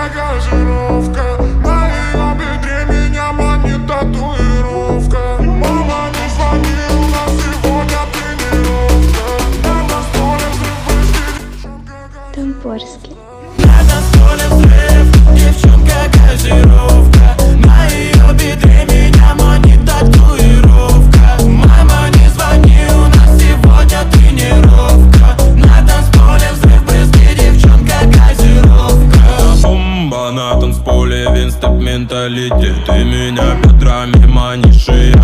газировка. На ее бедре меня манит татуировка. Мама, не звони, у нас сегодня тренировка. На танцполе взрыв, девчонка. Тамборский. На танцполе взрыв, девчонка газировка. На ее бедре меня манит татуировка. Мама, не звони, у нас сегодня тренировка. На танцполе взрыв, брызги, девчонка газировка. Бомба на танцполе, винстеп менталитет. Ты меня бедрами манишь, и